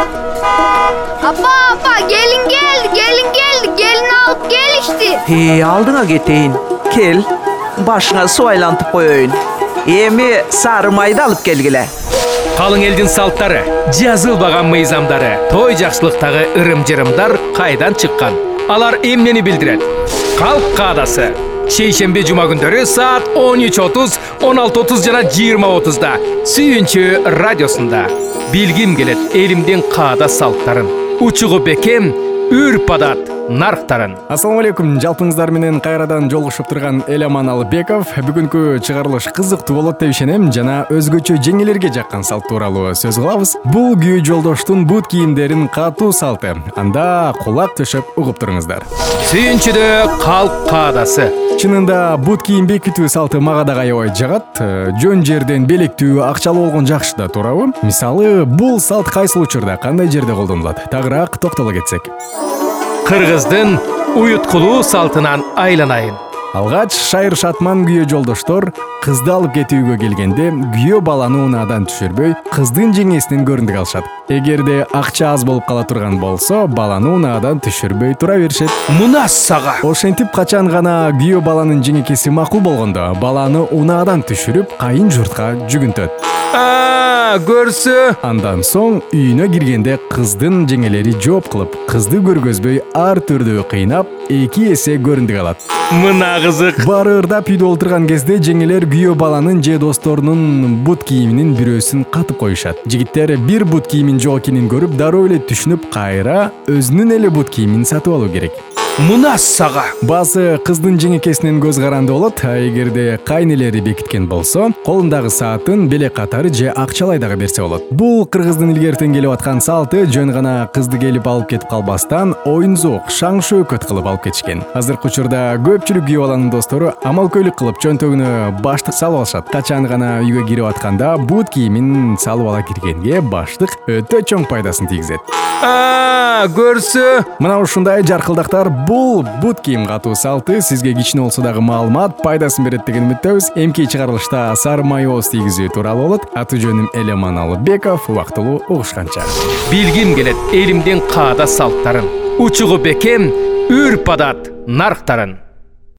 Appa gelin geldi gelin alıp gel işte. Aldına geteyin. Kel. Başına su aylantıp koyun. Emi sarı mayda alıp gelgile. Қалың елдің салттары, жазылбаған мыйзамдары, той жақсылықтағы ырым-жырымдар қайдан шыққан? Алар эмнени билдирет? Қалк қадасы. Шейшембе жума күндері саат 13:30, 16:30 жана 20:30-да Сүйүнчү радиосунда. Билгим келет элимдин каада салттарын. Учугу бекем, үрп адат нарктарын. Ассаламу алейкум, жалпыңыздар менен кайрадан жолугушуп турган Эламан Алыбеков. Бүгүнкү чыгарылыш кызыктуу болот деп ишенем жана өзгөчө жеңилерге жаккан салт тууралуу сөз кылабыз. Бул күйөө жолдоштун бут кийимдерин катуу салты. Анда кулак төшөп угуп туруңуздар. Сүйүнчүдө калк каадасы. Чынында бут кийим бекитүү салты мага да аябай жагат. Жөн жерден белектүү, акчалуу болгон жакшы да, туурабы? Мисалы, бул салт кайсы учурда, кандай жерде колдонулат? Тагыраак токтоло кетсек. Кыргыздын уюткулуу салтынан айланайын. Алгач шайыр шатман күйөө жолдоштор кызды алып кетүүгө келгенде күйөө баланы унаадан түшүрбөй, кыздын жеңесинин көрүндүк алышат. Эгерде акча аз болуп кала турган болсо, баланы унаадан түшүрбөй тура беришет. Мунас сага. Ошентип качан гана күйөө баланын жеңекеси макул болгондо, баланы унаадан түшүрүп, кайын журтка жүгүнтөт. Көрсө. Андан соң үйүнө киргенде кыздын жеңелери жооп кылып, кызды көргөзбөй ар түрдүү кыйнап, 2 эсе көрүндүк алат. Мына кызык. Бары ырдап үйдө олтурган кезде жеңелер күйөө баланын же досторунун бут кийиминин бирөөсүн катып коюшат. Жигиттер бир бут кийимин жок экенин көрүп, дароо эле түшүнүп, кайра өзүнүн эле бут кийимин сатып алуу керек. Мунас сага. Баасы кыздын жеңекесинин көз каранды болот, а эгерде кайнелери бекиткен болсо, колундагы саатын белек катары же акчалай дагы берсе болот. Бул кыргыздын илгертен келип аткан салты жөн гана кызды келип алып кетип калбастан, оюн-зоок, шаң-шөөкөт кылып алып кетишкен. Азыркы учурда көпчүлүк күйөө баланын достору амал-көйлүк кылып чөнтөгүнө баштык салып алышат. Качан гана үйгө кирип атканда бут кийимин салып ала киргенге баштык өтө чоң пайдасын тийгизет. Көрсө. Мына ушундай жаркылдактар бул бут кийим катуу салты сизге кичине болсо дагы маалымат, пайдасын берет деген үмүттөбүз. Эмки чыгарылышта сары майоз тийгизүү тууралуу болот. Аты жөнүм Эламан Алыбеков. Убактылуу угушканча. Билгим келет элимдин каада салттарын. Учугу бекем, үрп адат нарктарын.